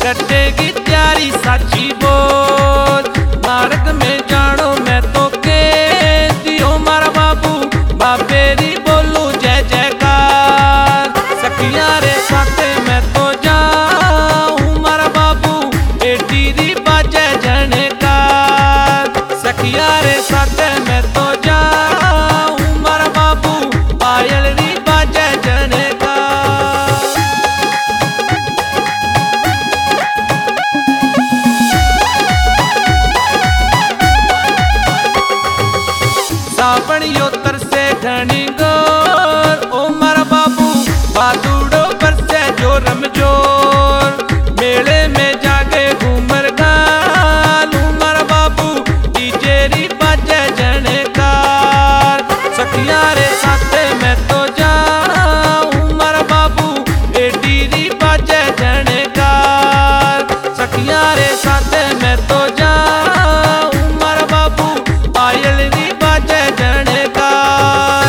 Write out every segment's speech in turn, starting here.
कटेगी त्यारी साची बोल। मार्ग में जानो मैं तो के दियो मारा बाबू बाबेरी बोलू जय जयकार। सखिया रे साथे मैं तो जाऊं मारा बाबू बेटी बाजे झनकार। सखिया रे साथे मैं तो जाऊं मारा बाबू पायल री बाजे झनकार। सावणियों तरसे घनी गोर ओ मारा बाबू बादूड़ो पर से जोरम जोर। मेले में जाके घूमर गालू मारा बाबू डीजेरी बाजे झनकार। सखिया रे साथे मैं तो जाऊं मारा बाबू बेटी बाजे झनकार। सखिया रे साथे मैं तो जाऊं मारा बाबू पायल री बाजे झनकार।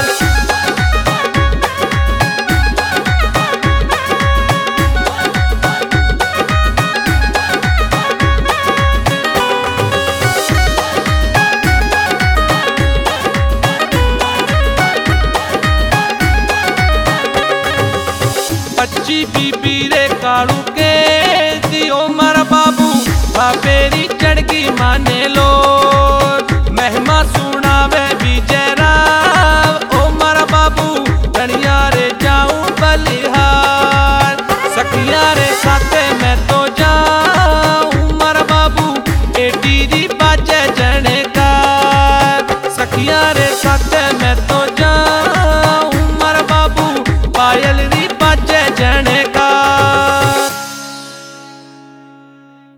अच्छी बीबी रे कालू के दियो मारा बाबू बाबेरी चढ़गी माने लो। महिमा सुनावे विजय राव ओ मारा बाबू धनिया रे जाऊं बलिहार। सखिया रे साथे मैं तो जाऊं मारा बाबू बेटी बाजे झनकार। सखिया रे साथे मैं तो जाऊं मारा बाबू पायल री बाजे झनकार।